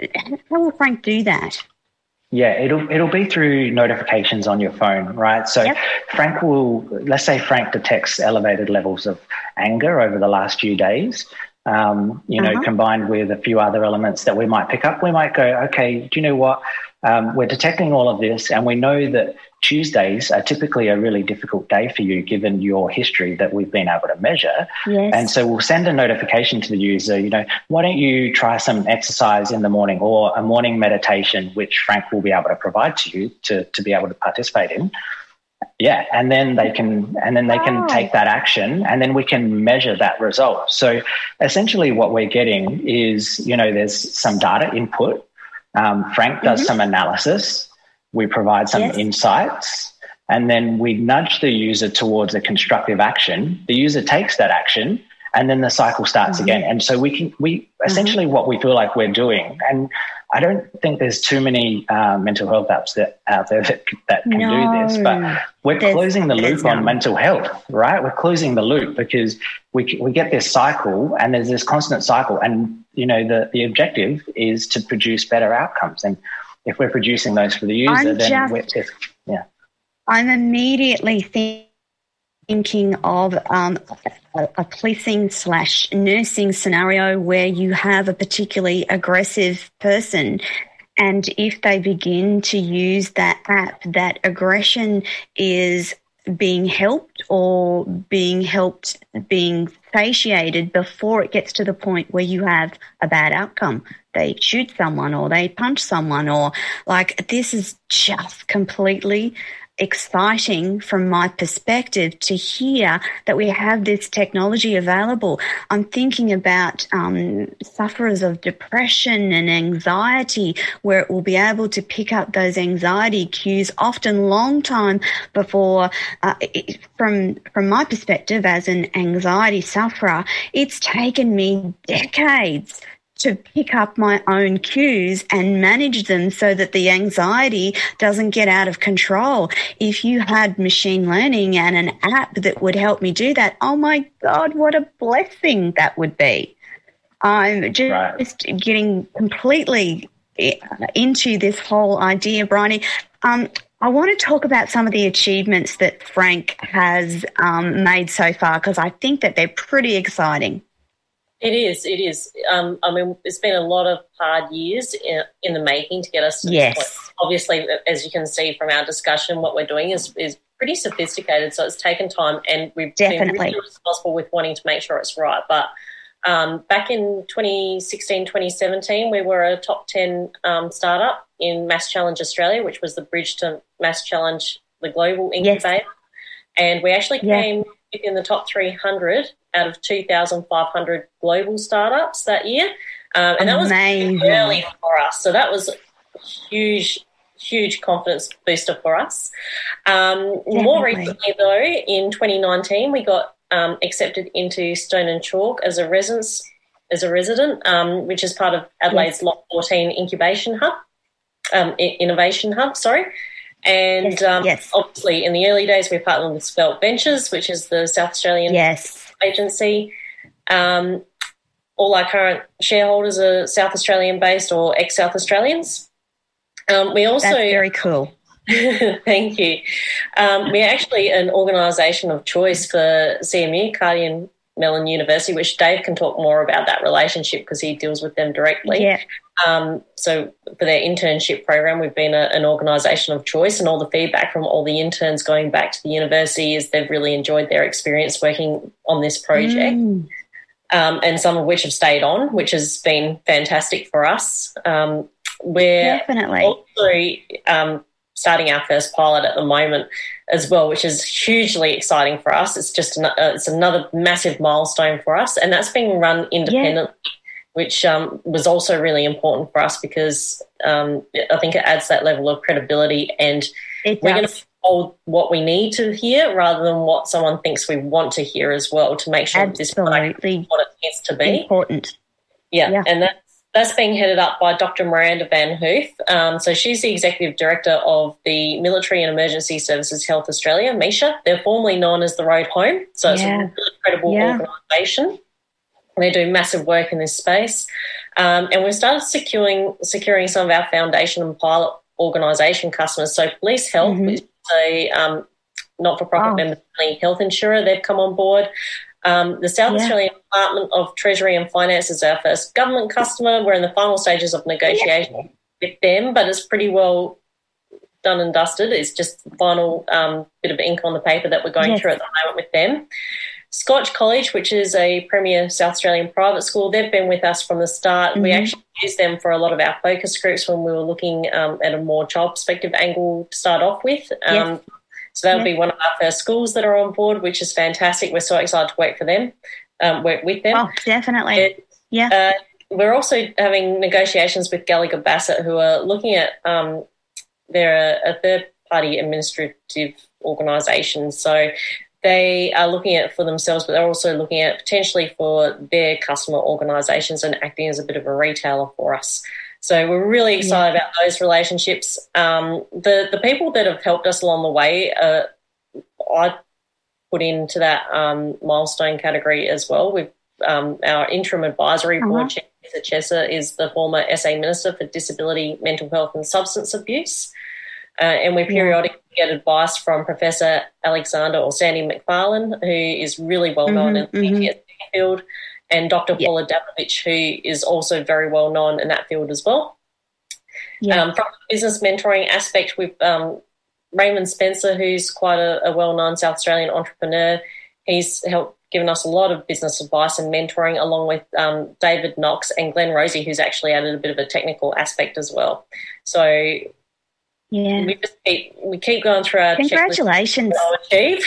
how will Frank do that? Yeah, it'll it'll be through notifications on your phone, right? So yep. Frank will, let's say Frank detects elevated levels of anger over the last few days, um, you know, uh-huh. combined with a few other elements that we might pick up. We might go, okay, do you know what? Um, we're detecting all of this, and we know that Tuesdays are typically a really difficult day for you given your history that we've been able to measure. Yes. And so we'll send a notification to the user, you know, why don't you try some exercise in the morning or a morning meditation, which Frank will be able to provide to you to, to be able to participate in. Yeah, and then they can and then they can wow. take that action, and then we can measure that result. So essentially what we're getting is, you know, there's some data input. Um, Frank does mm-hmm. some analysis. We provide some yes. insights, and then we nudge the user towards a constructive action. The user takes that action, and then the cycle starts mm-hmm. again. And so we can we mm-hmm. essentially what we feel like we're doing. And I don't think there's too many uh, mental health apps that out there that, that can no, do this, but we're closing the loop on mental health, right? We're closing the loop because we we get this cycle, and there's this constant cycle, and you know the the objective is to produce better outcomes. And if we're producing those for the user, I'm then just, we're, if, yeah. I'm immediately thinking of um, a, a policing slash nursing scenario where you have a particularly aggressive person, and if they begin to use that app, that aggression is being helped or being helped being satiated before it gets to the point where you have a bad outcome. They shoot someone or they punch someone, or like this is just completely exciting from my perspective to hear that we have this technology available. I'm thinking about um, sufferers of depression and anxiety, where it will be able to pick up those anxiety cues often long time before. Uh, it, from from my perspective as an anxiety sufferer, it's taken me decades to pick up my own cues and manage them so that the anxiety doesn't get out of control. If you had machine learning and an app that would help me do that, oh my God, what a blessing that would be. I'm just right. getting completely into this whole idea, Bryony. Um, I want to talk about some of the achievements that Frank has um, made so far, because I think that they're pretty exciting. It is, it is. Um, I mean, it's been a lot of hard years in, in the making to get us to yes. this point. Obviously, as you can see from our discussion, what we're doing is, is pretty sophisticated, so it's taken time, and we've Definitely. been really responsible with wanting to make sure it's right. But Um, back in twenty sixteen, twenty seventeen, we were a top ten um, startup in Mass Challenge Australia, which was the bridge to Mass Challenge, the global incubator. Yes. And we actually yeah. came in the top three hundred out of two thousand five hundred global startups that year. Um, and Amazing. That was early for us. So that was a huge, huge confidence booster for us. Um, more recently, though, in twenty nineteen, we got um, accepted into Stone and Chalk as a residence, as a resident, um, which is part of Adelaide's yes. Lot fourteen Incubation Hub, um, Innovation Hub, sorry. And yes, um, yes. obviously in the early days we partnered with Svelte Ventures, which is the South Australian yes. agency. Um, all our current shareholders are South Australian based or ex-South Australians. Um, we also That's very cool. Thank you. Um, we're actually an organisation of choice for C M U, Cardigan Mellon University, which Dave can talk more about that relationship because he deals with them directly. Yeah. Um, so for their internship program, we've been a, an organisation of choice, and all the feedback from all the interns going back to the university is they've really enjoyed their experience working on this project, mm. um, and some of which have stayed on, which has been fantastic for us. Um, we're Definitely. also um, starting our first pilot at the moment as well, which is hugely exciting for us. It's just an, uh, it's another massive milestone for us, and that's being run independently. Yeah. Which um, was also really important for us because um, I think it adds that level of credibility, and we're going to hold what we need to hear rather than what someone thinks we want to hear as well, to make sure that this product is what it needs to be. Important. Yeah, yeah. and that's, that's being headed up by Doctor Miranda Van Hoof. Um, so she's the Executive Director of the Military and Emergency Services Health Australia, MISHA. They're formerly known as the Road Home, so it's yeah. a really credible yeah. organisation. They do massive work in this space. Um, and we've started securing securing some of our foundation and pilot organisation customers. So Police Health, mm-hmm. which is a um, not-for-profit oh. member-friendly health insurer, they've come on board. Um, the South yeah. Australian Department of Treasury and Finance is our first government customer. We're in the final stages of negotiation yeah. with them, but it's pretty well done and dusted. It's just the final um, bit of ink on the paper that we're going yes. through at the moment with them. Scotch College, which is a premier South Australian private school, they've been with us from the start. Mm-hmm. We actually used them for a lot of our focus groups when we were looking um, at a more child perspective angle to start off with. Um, yes. So that'll yes. be one of our first schools that are on board, which is fantastic. We're so excited to work for them, um, work with them. Oh, definitely. And, yeah. Uh, we're also having negotiations with Gallagher Bassett, who are looking at um, they're a, a third-party administrative organisation. So they are looking at it for themselves, but they're also looking at it potentially for their customer organisations and acting as a bit of a retailer for us. So we're really excited yeah. about those relationships. Um, the, the people that have helped us along the way, uh, I put into that um, milestone category as well. We've, um, our interim advisory board uh-huh. chair, Lisa Chesser, is the former S A Minister for Disability, Mental Health and Substance Abuse. Uh, and we periodically yeah. get advice from Professor Alexander or Sandy McFarlane, who is really well known mm-hmm, in the mm-hmm. P T S D field, and Doctor Yeah. Paula Dapovich, who is also very well known in that field as well. Yeah. Um, from the business mentoring aspect, with um, Raymond Spencer, who's quite a, a well-known South Australian entrepreneur, he's helped given us a lot of business advice and mentoring, along with um, David Knox and Glenn Rosie, who's actually added a bit of a technical aspect as well. So. Yeah, we just keep we keep going through our congratulations. Achieve.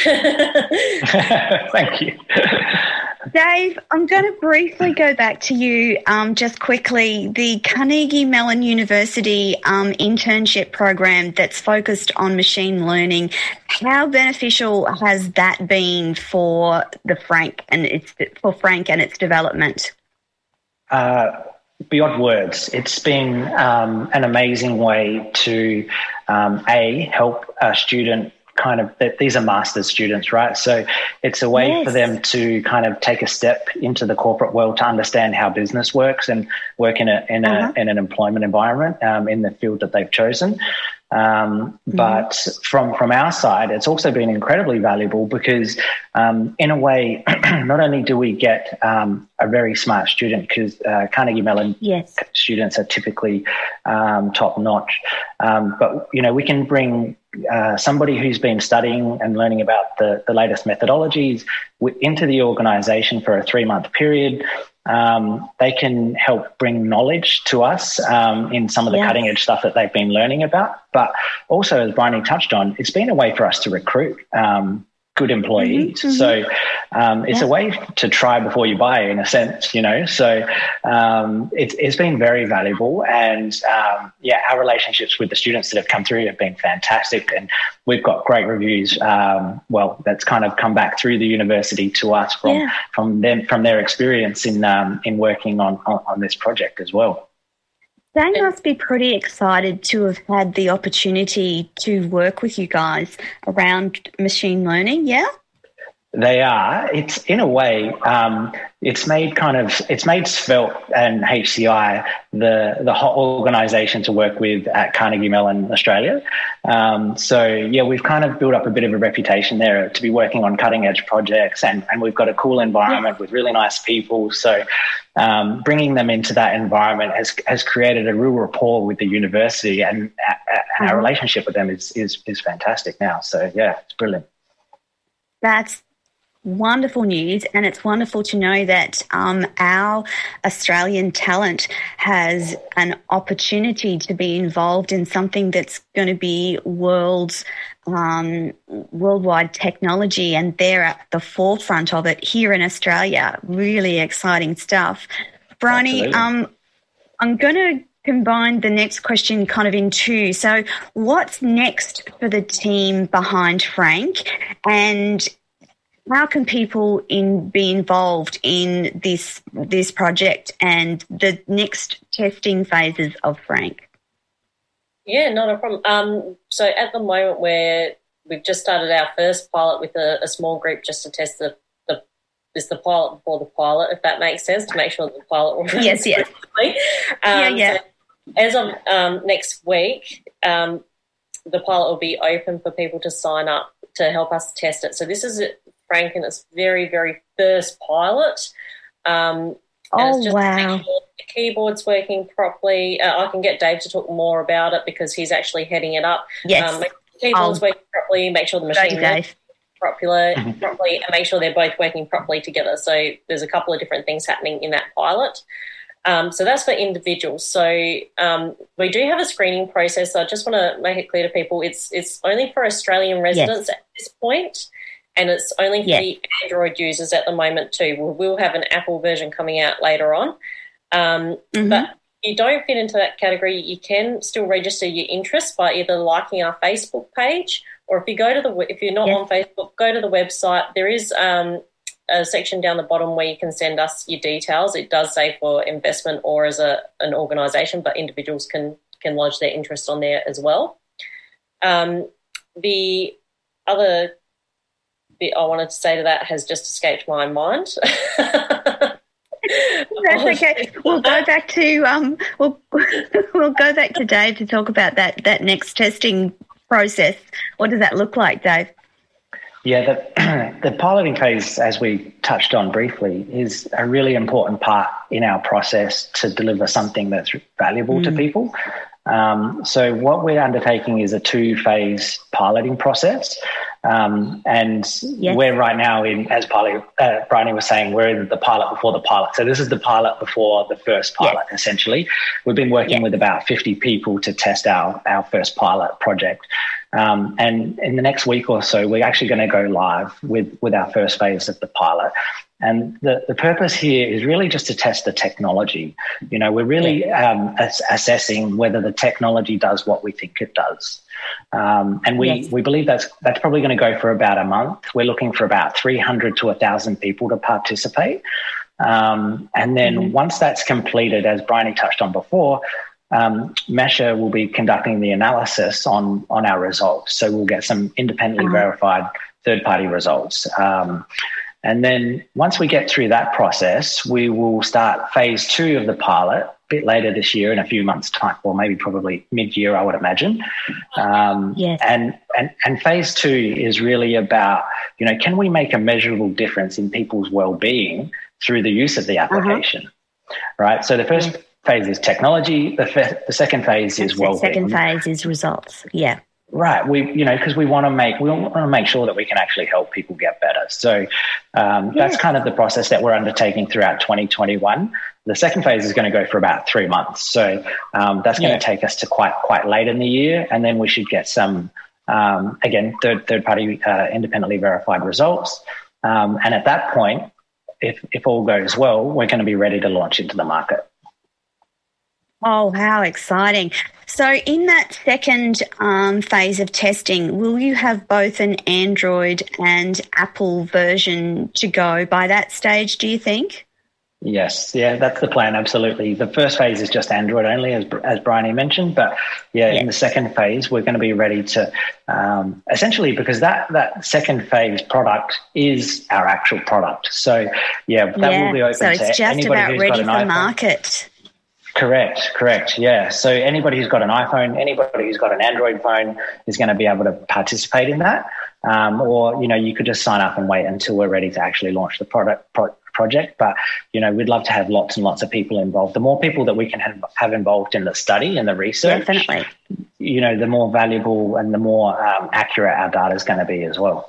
Thank you, Dave. I'm going to briefly go back to you, um, just quickly. The Carnegie Mellon University um, internship program that's focused on machine learning. How beneficial has that been for the Frank and its for Frank and its development? Uh, Beyond words, it's been um, an amazing way to, um, A, help a student kind of, these are master's students, right? So it's a way yes. for them to kind of take a step into the corporate world to understand how business works and work in a in uh-huh. a in an employment environment um, in the field that they've chosen. Um, but mm-hmm. from from our side, it's also been incredibly valuable because, um, in a way, not only do we get um, a very smart student, because uh, Carnegie Mellon yes. students are typically um, top notch, um, but you know we can bring uh, somebody who's been studying and learning about the the latest methodologies into the organisation for a three month period. Um, they can help bring knowledge to us um, in some of the yes. cutting edge stuff that they've been learning about. But also, as Bryony touched on, it's been a way for us to recruit um, good employees. Mm-hmm, mm-hmm. So um, it's yeah. a way to try before you buy, in a sense, you know. So um, it's, it's been very valuable. And, um, yeah, our relationships with the students that have come through have been fantastic. And we've got great reviews, um, well, that's kind of come back through the university to us from, yeah. from them, from their experience in, um, in working on, on, on this project as well. They must be pretty excited to have had the opportunity to work with you guys around machine learning, yeah? They are. It's in a way, um, it's made kind of, it's made Svelte and H C I the the whole organisation to work with at Carnegie Mellon Australia. Um, so yeah, we've kind of built up a bit of a reputation there to be working on cutting edge projects, and, and we've got a cool environment with really nice people. So um, bringing them into that environment has has created a real rapport with the university, and our, our relationship with them is is is fantastic now. So yeah, it's brilliant. That's wonderful news, and it's wonderful to know that um, our Australian talent has an opportunity to be involved in something that's going to be world's um, worldwide technology, and they're at the forefront of it here in Australia. Really exciting stuff. Bryony, um, I'm going to combine the next question kind of in two. So what's next for the team behind Frank, and how can people in be involved in this this project and the next testing phases of Frank? Yeah, not a problem. Um, so at the moment, we're we've just started our first pilot with a, a small group just to test the the this the pilot before the pilot, if that makes sense, to make sure that the pilot will run yes, yes, um, yeah, yeah. So as of um, next week, um, the pilot will be open for people to sign up to help us test it. So this is Frank in its very, very first pilot. Um, oh, it's just wow. sure the keyboard's working properly. Uh, I can get Dave to talk more about it because he's actually heading it up. Yes. Um, make sure the keyboard's I'll working properly, make sure the machine works properly, properly, and make sure they're both working properly together. So there's a couple of different things happening in that pilot. Um, so that's for individuals. So um, we do have a screening process. So I just want to make it clear to people, it's it's only for Australian residents yes. at this point. And it's only for yeah. the Android users at the moment too. We'll, we'll have an Apple version coming out later on. Um, mm-hmm. But if you don't fit into that category, you can still register your interest by either liking our Facebook page, or if you go to the if you're not yeah. on Facebook, go to the website. There is um, a section down the bottom where you can send us your details. It does say for investment or as a an organisation, but individuals can can lodge their interest on there as well. Um, the other I wanted to say to that has just escaped my mind. That's okay. We'll go back to um. We'll we'll go back to Dave to talk about that that next testing process. What does that look like, Dave? Yeah, the the piloting phase, as we touched on briefly, is a really important part in our process to deliver something that's valuable mm. to people. Um, so what we're undertaking is a two-phase piloting process. Um, and yes. we're right now in, as Pilot, uh, Bryony was saying, we're in the pilot before the pilot. So this is the pilot before the first pilot, yes. essentially. We've been working yes. with about fifty people to test our, our first pilot project. Um, and in the next week or so, we're actually going to go live with, with our first phase of the pilot. And the, the purpose here is really just to test the technology. You know, we're really um, ass- assessing whether the technology does what we think it does. Um, and we, yes. we believe that's that's probably going to go for about a month. We're looking for about three hundred to one thousand people to participate. Um, and then mm-hmm. once that's completed, as Bryony touched on before, um, Mesha will be conducting the analysis on, on our results. So we'll get some independently uh-huh. verified third-party results. Um, and then once we get through that process, we will start phase two of the pilot a bit later this year in a few months' time, or maybe probably mid-year, I would imagine. Um, yes. And, and, and phase two is really about, you know, can we make a measurable difference in people's well-being through the use of the application, uh-huh. right? So the first yes. phase is technology. The, f- the second phase is well-being. The second phase is results, yeah. Right. We, you know, because we want to make we want to make sure that we can actually help people get better. So um, yes. that's kind of the process that we're undertaking throughout twenty twenty-one. The second phase is going to go for about three months. So um, that's going yeah. to take us to quite quite late in the year, and then we should get some um, again third third party uh, independently verified results. Um, and at that point, if if all goes well, we're going to be ready to launch into the market. Oh, how exciting. So in that second um, phase of testing, will you have both an Android and Apple version to go by that stage, do you think? Yes, yeah, that's the plan, absolutely. The first phase is just Android only, as as Bryony mentioned, but yeah, yeah, in the second phase, we're going to be ready to, um, essentially, because that, that second phase product is our actual product. So yeah, that yeah. will be open so it's to just anybody about who's ready got an for iPhone. market. Correct, correct, yeah. So anybody who's got an iPhone, anybody who's got an Android phone is going to be able to participate in that. Um, or, you know, you could just sign up and wait until we're ready to actually launch the product pro- project. But, you know, we'd love to have lots and lots of people involved. The more people that we can have, have involved in the study and the research, definitely, you know, the more valuable and the more um, accurate our data is going to be as well.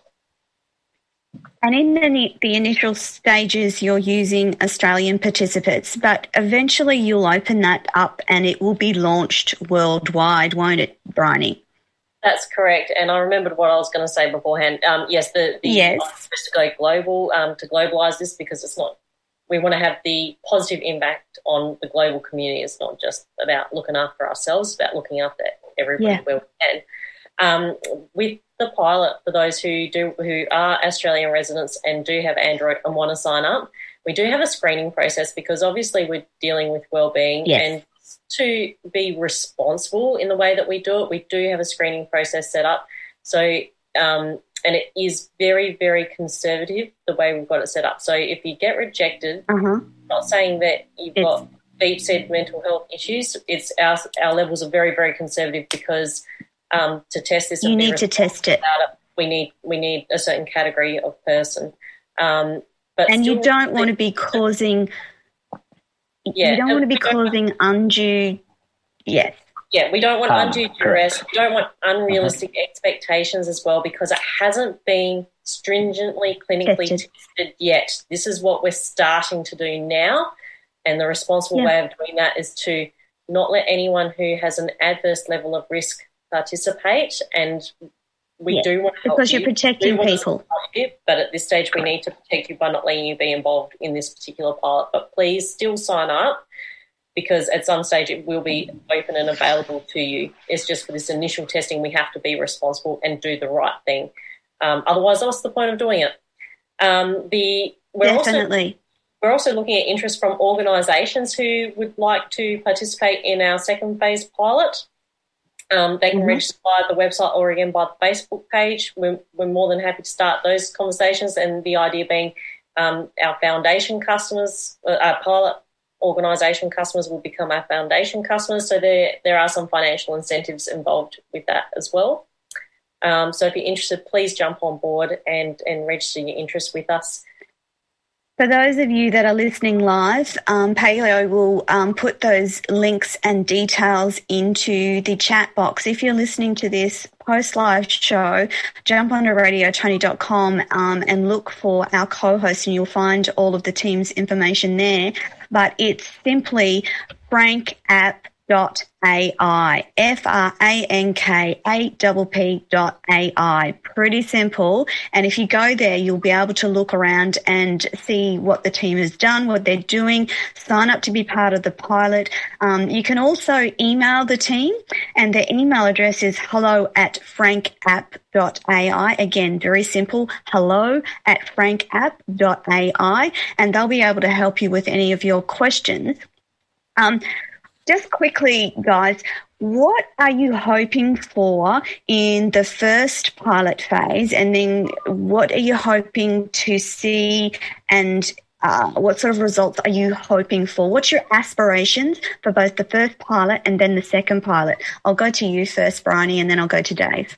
And in the, the initial stages, you're using Australian participants, but eventually you'll open that up and it will be launched worldwide, won't it, Bryony? That's correct. And I remembered what I was going to say beforehand. Um, yes, the, the yes. to go global, um, to globalise this, because it's not, we want to have the positive impact on the global community. It's not just about looking after ourselves, it's about looking after everybody yeah. where we can. Um, with the pilot, for those who do who are Australian residents and do have Android and want to sign up, we do have a screening process, because obviously we're dealing with wellbeing, yes. and to be responsible in the way that we do it, we do have a screening process set up. So, um, and it is very, very conservative the way we've got it set up. So if you get rejected, uh-huh. not saying that you've it's- got deep-seated mental health issues, it's our, our levels are very, very conservative, because Um, to test this, you need to test it. it. We need we need a certain category of person, um, but and you don't want to be causing. Yeah, you don't want to be causing undue. Yes. Yeah, we don't want um, undue duress. correct. We don't want unrealistic uh-huh. expectations as well, because it hasn't been stringently clinically tested. tested yet. This is what we're starting to do now, and the responsible yeah. way of doing that is to not let anyone who has an adverse level of risk participate, and we yes, do want to help because you. you're protecting people. You, but at this stage, we need to protect you by not letting you be involved in this particular pilot. But please still sign up, because at some stage it will be open and available to you. It's just for this initial testing, we have to be responsible and do the right thing. Um, otherwise, what's the point of doing it? Um, the we're Definitely. Also, we're also looking at interest from organisations who would like to participate in our second phase pilot. Um, they can mm-hmm. register via the website or, again, by the Facebook page. We're, we're more than happy to start those conversations, and the idea being um, our foundation customers, uh, our pilot organisation customers will become our foundation customers, so there, there are some financial incentives involved with that as well. Um, so if you're interested, please jump on board and, and register your interest with us. For those of you that are listening live, um, Paleo will um, put those links and details into the chat box. If you're listening to this post-live show, jump onto radio tony dot com um, and look for our co-host, and you'll find all of the team's information there. But it's simply frank app dot A I, F R A N K A P P dot A I. Pretty simple. And if you go there, you'll be able to look around and see what the team has done, what they're doing, sign up to be part of the pilot. Um, you can also email the team, and their email address is hello at frank app dot A I. Again, very simple, hello at frank app dot A I, and they'll be able to help you with any of your questions. Um, Just quickly, guys, what are you hoping for in the first pilot phase, and then what are you hoping to see, and uh, what sort of results are you hoping for? What's your aspirations for both the first pilot and then the second pilot? I'll go to you first, Bryony, and then I'll go to Dave.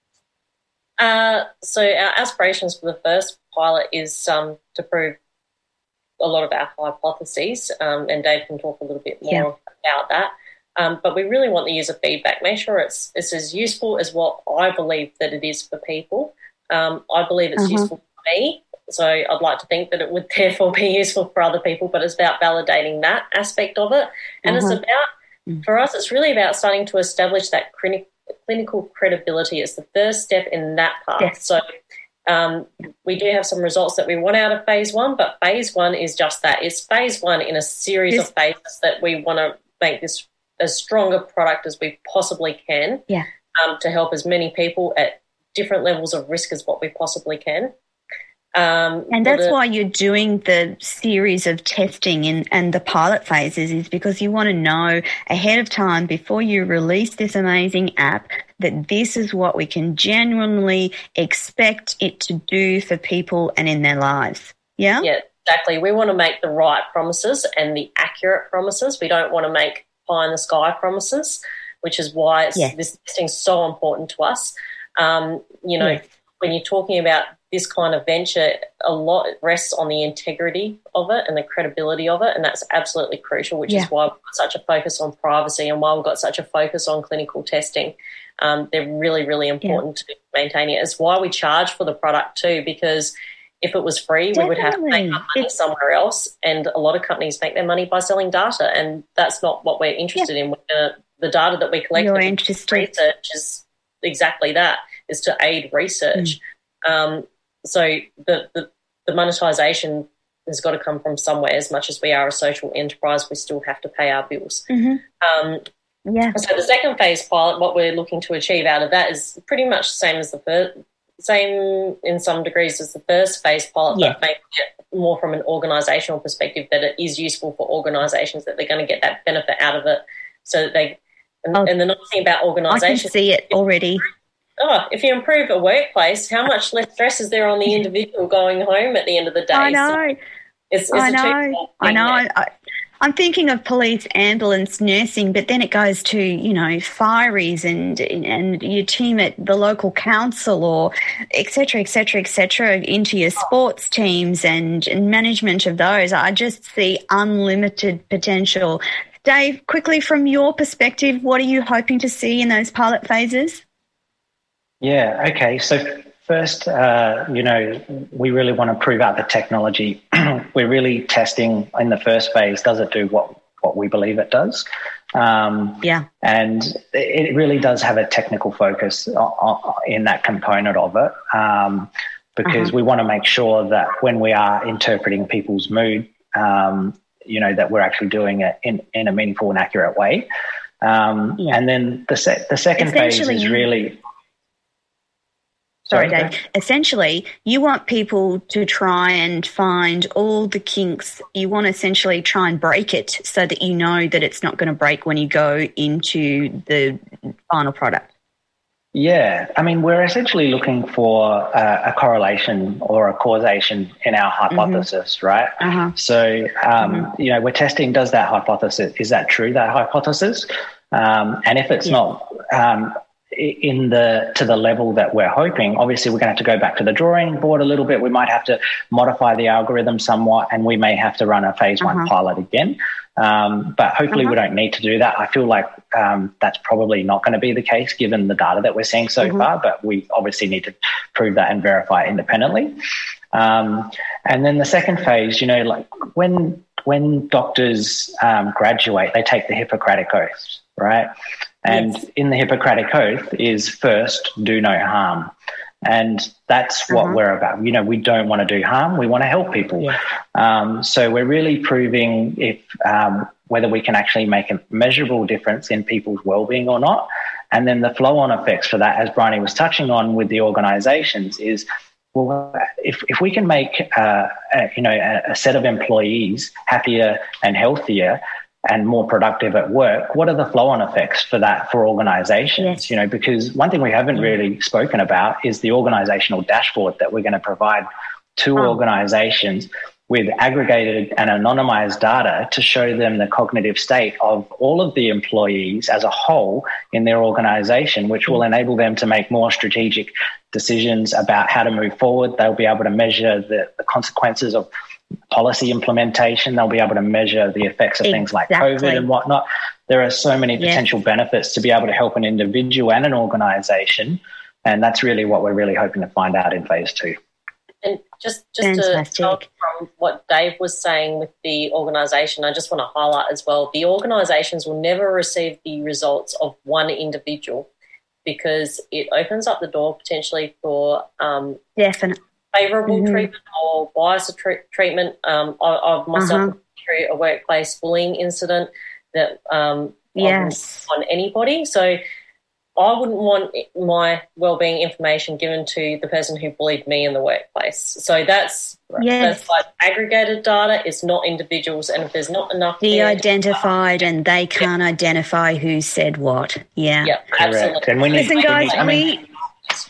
Uh, so our aspirations for the first pilot is um, to prove a lot of our hypotheses, um, and Dave can talk a little bit more yeah. about that. Um, but we really want the user feedback. Make sure it's, it's as useful as what I believe that it is for people. Um, I believe it's uh-huh. useful for me, so I'd like to think that it would therefore be useful for other people, but it's about validating that aspect of it. And uh-huh. it's about, for us, it's really about starting to establish that clinic, clinical credibility. It's the first step in that path. Yes. So um, we do have some results that we want out of phase one, but phase one is just that. It's phase one in a series yes. of phases that we want to make this as stronger product as we possibly can yeah. um, to help as many people at different levels of risk as what we possibly can. Um, and that's the, why you're doing the series of testing in, and the pilot phases, is because you want to know ahead of time before you release this amazing app that this is what we can genuinely expect it to do for people and in their lives. Yeah? Yeah, exactly. We want to make the right promises and the accurate promises. We don't want to make pie-in-the-sky promises, which is why it's, yeah. this testing is so important to us. Um, you know, yeah. when you're talking about this kind of venture, a lot rests on the integrity of it and the credibility of it, and that's absolutely crucial, which yeah. is why we've got such a focus on privacy and why we've got such a focus on clinical testing. Um, they're really, really important yeah. to maintaining it. It's why we charge for the product too, because if it was free, Definitely. we would have to make our money somewhere else, and a lot of companies make their money by selling data, and that's not what we're interested yeah. in. We're, the data that we collect You're interested. research is exactly that, is to aid research. Mm. Um, so the, the, the monetisation has got to come from somewhere. As much as we are a social enterprise, we still have to pay our bills. Mm-hmm. Um, yeah. So the second phase pilot, what we're looking to achieve out of that is pretty much the same as the first, same in some degrees as the first phase pilot, yeah. but making it more from an organisational perspective, that it is useful for organisations, that they're going to get that benefit out of it, so that they. And, oh, and the nice thing about organisations, I can see it already. Oh, if you improve a workplace, how much less stress is there on the individual going home at the end of the day? I know. So it's, it's I know. I know. I, I'm thinking of police, ambulance, nursing, but then it goes to, you know, fireys and and your team at the local council, or et cetera, et cetera, et cetera, into your sports teams and, and management of those. I just see unlimited potential. Dave, quickly from your perspective, what are you hoping to see in those pilot phases? Yeah, okay. So first, uh, you know, we really want to prove out the technology. We're really testing in the first phase, does it do what, what we believe it does? Um, yeah. And it really does have a technical focus in that component of it, um, because uh-huh. we want to make sure that when we are interpreting people's mood, um, you know, that we're actually doing it in, in a meaningful and accurate way. Um, yeah. And then the, se- the second phase is really... Sorry, Dave. Essentially, you want people to try and find all the kinks. You want to essentially try and break it so that you know that it's not going to break when you go into the final product. Yeah. I mean, we're essentially looking for uh, a correlation or a causation in our hypothesis, mm-hmm. right? Uh-huh. So, um, mm-hmm. you know, we're testing, does that hypothesis, is that true, that hypothesis? Um, and if it's yeah. not... Um, in the to the level that we're hoping, obviously we're going to have to go back to the drawing board a little bit. We might have to modify the algorithm somewhat, and we may have to run a phase uh-huh. one pilot again. Um, but hopefully uh-huh. we don't need to do that. I feel like um, that's probably not going to be the case given the data that we're seeing so uh-huh. far, but we obviously need to prove that and verify it independently. Um, and then the second phase, you know, like when when doctors um, graduate, they take the Hippocratic Oath, right? And yes. in the Hippocratic Oath is first, do no harm. And that's what uh-huh. we're about. You know, we don't want to do harm. We want to help people. Yeah. Um, so we're really proving if um, whether we can actually make a measurable difference in people's well-being or not. And then the flow-on effects for that, as Bryony was touching on with the organisations, is, well, if, if we can make, uh, a, you know, a, a set of employees happier and healthier and more productive at work, what are the flow-on effects for that for organisations? Yes. You know, because one thing we haven't really spoken about is the organisational dashboard that we're going to provide to oh. organisations with aggregated and anonymised data to show them the cognitive state of all of the employees as a whole in their organisation, which will enable them to make more strategic decisions about how to move forward. They'll be able to measure the, the consequences of policy implementation. They'll be able to measure the effects of exactly. things like COVID and whatnot. There are so many potential yes. benefits to be able to help an individual and an organisation, and that's really what we're really hoping to find out in phase two. And just, just to talk from what Dave was saying with the organisation, I just want to highlight as well, the organisations will never receive the results of one individual, because it opens up the door potentially for um, definitely favourable mm-hmm. treatment or biased tra- treatment. Um, I, I've myself uh-huh. through a workplace bullying incident that um, yes. on anybody. So I wouldn't want my wellbeing information given to the person who bullied me in the workplace. So that's yes. that's like aggregated data. It's not individuals, and if there's not enough, de-identified, and they can't yeah. identify who said what. Yeah, yeah, absolutely. And we need, Listen, guys, I mean, we.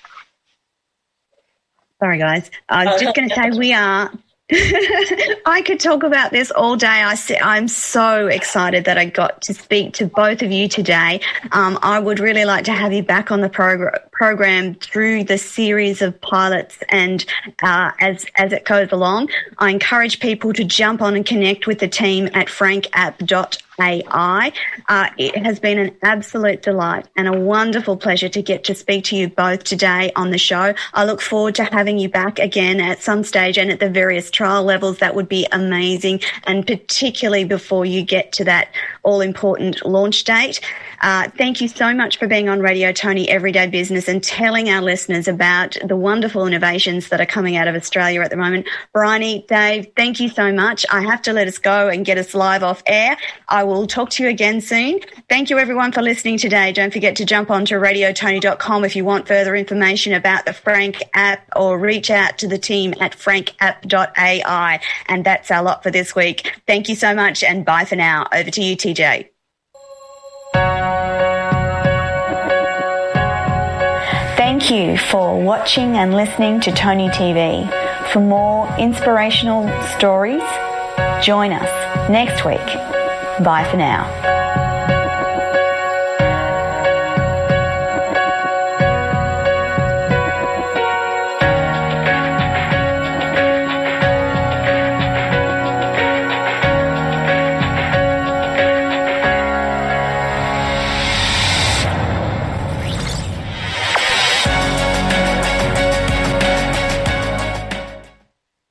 Sorry, guys. I was just going to say we are. I could talk about this all day. I I'm so excited that I got to speak to both of you today. Um, I would really like to have you back on the progr- program through the series of pilots and uh, as as it goes along. I encourage people to jump on and connect with the team at frank app dot A I. Uh, it has been an absolute delight and a wonderful pleasure to get to speak to you both today on the show. I look forward to having you back again at some stage and at the various trial levels. That would be amazing, and particularly before you get to that all-important launch date. Uh, thank you so much for being on Radio Tony Everyday Business and telling our listeners about the wonderful innovations that are coming out of Australia at the moment. Bryony, Dave, thank you so much. I have to let us go and get us live off air. I will talk to you again soon. Thank you, everyone, for listening today. Don't forget to jump on to radio tony dot com if you want further information about the Frank app, or reach out to the team at frank app dot A I. And that's our lot for this week. Thank you so much, and bye for now. Over to you, T J. Thank you for watching and listening to Tony T V. For more inspirational stories, join us next week. Bye for now.